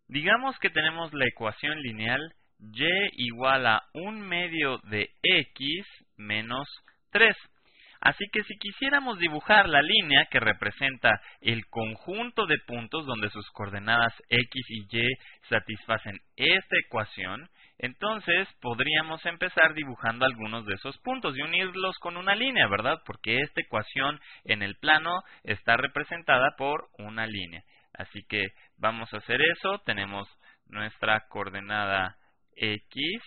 Digamos que tenemos la ecuación lineal y igual a 1/2 de x menos 3. Así que si quisiéramos dibujar la línea que representa el conjunto de puntos donde sus coordenadas x y y satisfacen esta ecuación, entonces podríamos empezar dibujando algunos de esos puntos y unirlos con una línea, ¿verdad? Porque esta ecuación en el plano está representada por una línea. Así que vamos a hacer eso. Tenemos nuestra coordenada x,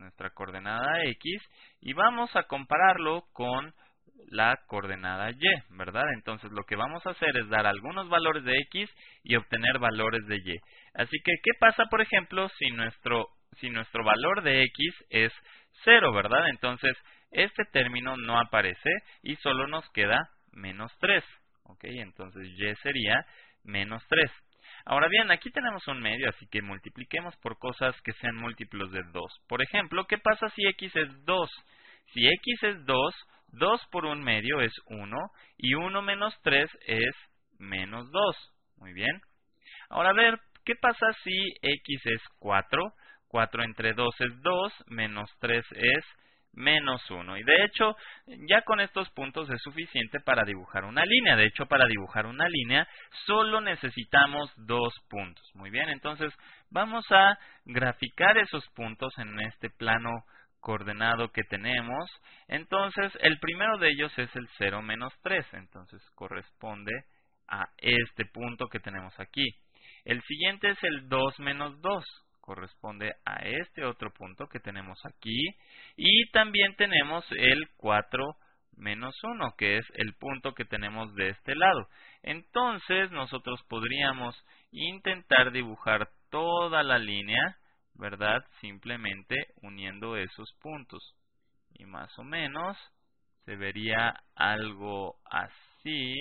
y vamos a compararlo con la coordenada y, ¿verdad? Entonces lo que vamos a hacer es dar algunos valores de x y obtener valores de y. Así que, ¿qué pasa, por ejemplo, si nuestro valor de x es 0, ¿verdad? Entonces, este término no aparece y solo nos queda menos 3. ¿Ok? Entonces, y sería menos 3. Ahora bien, aquí tenemos un medio, así que multipliquemos por cosas que sean múltiplos de 2. Por ejemplo, ¿qué pasa si x es 2? Si x es 2, 2 por 1/2 es 1, y 1 menos 3 es menos 2. Muy bien. Ahora, a ver, ¿qué pasa si x es 4? 4 entre 2 es 2, menos 3 es menos 1. Y de hecho, ya con estos puntos es suficiente para dibujar una línea. De hecho, para dibujar una línea solo necesitamos 2 puntos. Muy bien, entonces vamos a graficar esos puntos en este plano coordenado que tenemos. Entonces, el primero de ellos es el 0 menos 3. Entonces, corresponde a este punto que tenemos aquí. El siguiente es el 2 menos 2. Corresponde a este otro punto que tenemos aquí. Y también tenemos el 4 menos 1, que es el punto que tenemos de este lado. Entonces, nosotros podríamos intentar dibujar toda la línea, ¿verdad? Simplemente uniendo esos puntos. Y más o menos se vería algo así.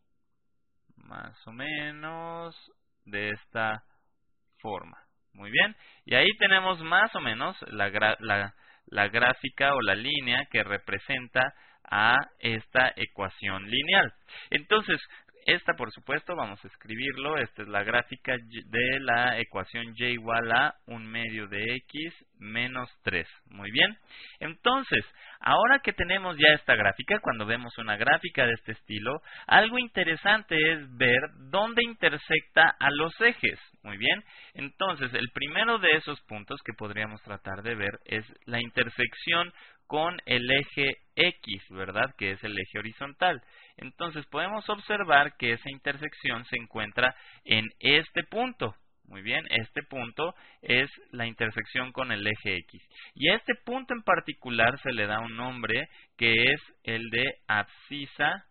Más o menos de esta forma. Muy bien. Y ahí tenemos más o menos la gráfica o la línea que representa a esta ecuación lineal. Entonces, esta, por supuesto, vamos a escribirlo. Esta es la gráfica de la ecuación y igual a 1/2 de x menos 3. Muy bien. Entonces, ahora que tenemos ya esta gráfica, cuando vemos una gráfica de este estilo, algo interesante es ver dónde intersecta a los ejes. Muy bien. Entonces, el primero de esos puntos que podríamos tratar de ver es la intersección con el eje X, ¿verdad? Que es el eje horizontal. Entonces, podemos observar que esa intersección se encuentra en este punto. Muy bien, este punto es la intersección con el eje X. Y a este punto en particular se le da un nombre que es el de abscisa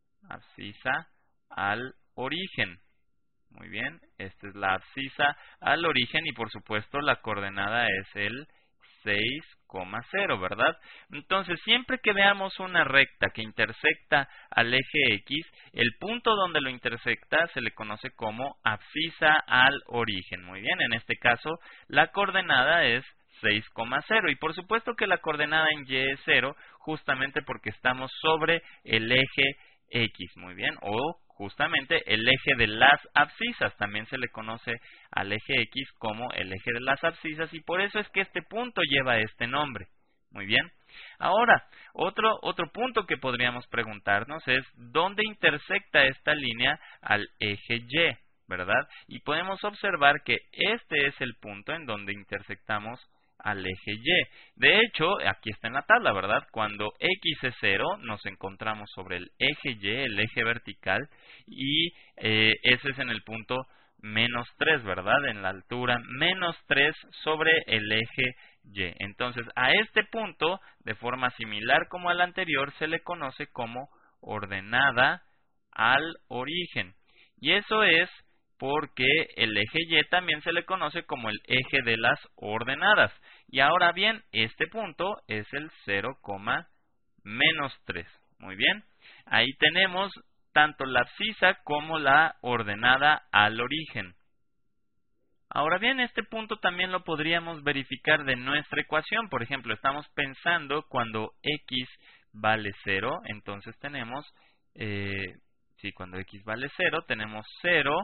al origen. Muy bien, esta es la abscisa al origen y por supuesto la coordenada es el 6,0, ¿verdad? Entonces, siempre que veamos una recta que intersecta al eje X, el punto donde lo intersecta se le conoce como abscisa al origen. Muy bien, en este caso la coordenada es 6,0 y por supuesto que la coordenada en Y es 0 justamente porque estamos sobre el eje X, muy bien, o justamente el eje de las abscisas, también se le conoce al eje X como el eje de las abscisas y por eso es que este punto lleva este nombre. Muy bien. Ahora, otro punto que podríamos preguntarnos es ¿dónde intersecta esta línea al eje Y? ¿Verdad? Y podemos observar que este es el punto en donde intersectamos al eje Y. De hecho, aquí está en la tabla, ¿verdad? Cuando x es 0, nos encontramos sobre el eje Y, el eje vertical, y ese es en el punto menos 3, ¿verdad? En la altura menos 3 sobre el eje Y. Entonces, a este punto, de forma similar como al anterior, se le conoce como ordenada al origen. Y eso es porque el eje Y también se le conoce como el eje de las ordenadas. Y ahora bien, este punto es el 0, menos 3. Muy bien. Ahí tenemos tanto la abscisa como la ordenada al origen. Ahora bien, este punto también lo podríamos verificar de nuestra ecuación. Por ejemplo, estamos pensando cuando x vale 0, entonces tenemos, cuando x vale 0, tenemos 0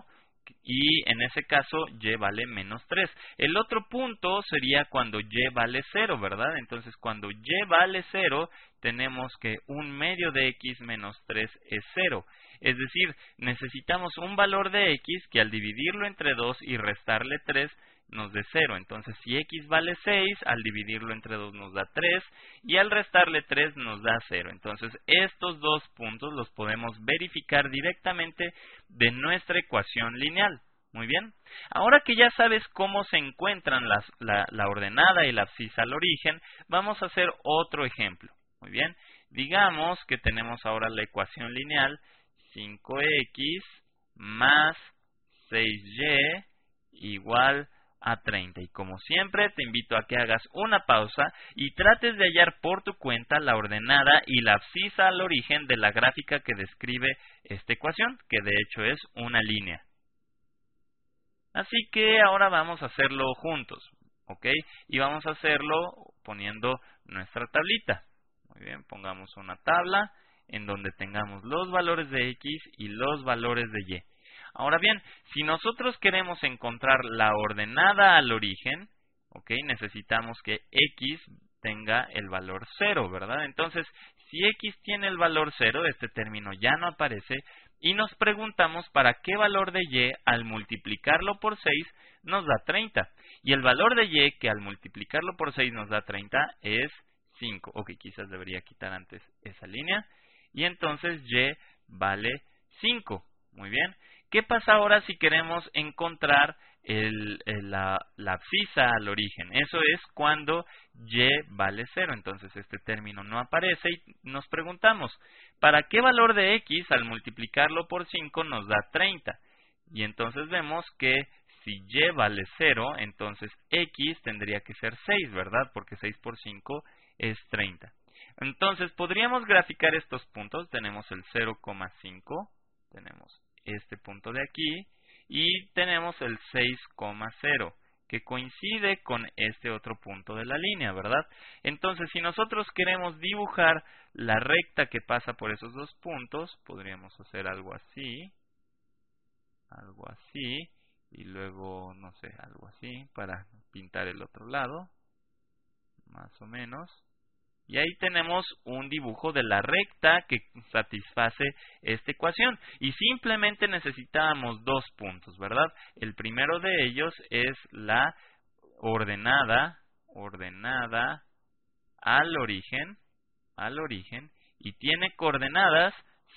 y en ese caso y vale menos 3. El otro punto sería cuando y vale 0, ¿verdad? Entonces cuando y vale 0, tenemos que 1/2 de x menos 3 es 0. Es decir, necesitamos un valor de x que al dividirlo entre 2 y restarle 3 nos dé 0. Entonces si x vale 6, al dividirlo entre 2 nos da 3 y al restarle 3 nos da 0. Entonces estos dos puntos los podemos verificar directamente de nuestra ecuación lineal. Muy bien. Ahora que ya sabes cómo se encuentran la ordenada y la abscisa al origen, vamos a hacer otro ejemplo. Muy bien. Digamos que tenemos ahora la ecuación lineal 5x más 6y igual a 30. Y como siempre, te invito a que hagas una pausa y trates de hallar por tu cuenta la ordenada y la abscisa al origen de la gráfica que describe esta ecuación, que de hecho es una línea. Así que ahora vamos a hacerlo juntos, ¿ok? Y vamos a hacerlo poniendo nuestra tablita. Muy bien, pongamos una tabla en donde tengamos los valores de x y los valores de y. Ahora bien, si nosotros queremos encontrar la ordenada al origen, ¿ok? Necesitamos que x tenga el valor 0, ¿verdad? Entonces, si x tiene el valor 0, este término ya no aparece y nos preguntamos para qué valor de y al multiplicarlo por 6 nos da 30. Y el valor de y que al multiplicarlo por 6 nos da 30 es 5. Ok, quizás debería quitar antes esa línea. Y entonces y vale 5. Muy bien. ¿Qué pasa ahora si queremos encontrar la abscisa al origen? Eso es cuando y vale 0. Entonces este término no aparece y nos preguntamos, ¿para qué valor de x al multiplicarlo por 5 nos da 30? Y entonces vemos que si y vale 0, entonces x tendría que ser 6, ¿verdad? Porque 6 por 5 es 30. Entonces podríamos graficar estos puntos. Tenemos el 0,5, tenemos este punto de aquí y tenemos el 6,0 que coincide con este otro punto de la línea, ¿verdad? Entonces, si nosotros queremos dibujar la recta que pasa por esos dos puntos, podríamos hacer algo así, y luego, no sé, algo así para pintar el otro lado, más o menos. Y ahí tenemos un dibujo de la recta que satisface esta ecuación. Y simplemente necesitábamos dos puntos, ¿verdad? El primero de ellos es la ordenada al origen, y tiene coordenadas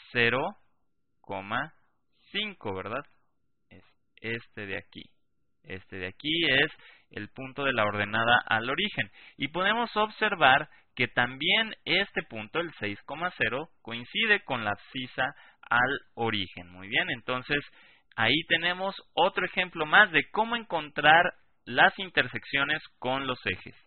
0,5, ¿verdad? Es este de aquí. Este de aquí es el punto de la ordenada al origen. Y podemos observar que también este punto, el 6,0, coincide con la abscisa al origen. Muy bien, entonces ahí tenemos otro ejemplo más de cómo encontrar las intersecciones con los ejes.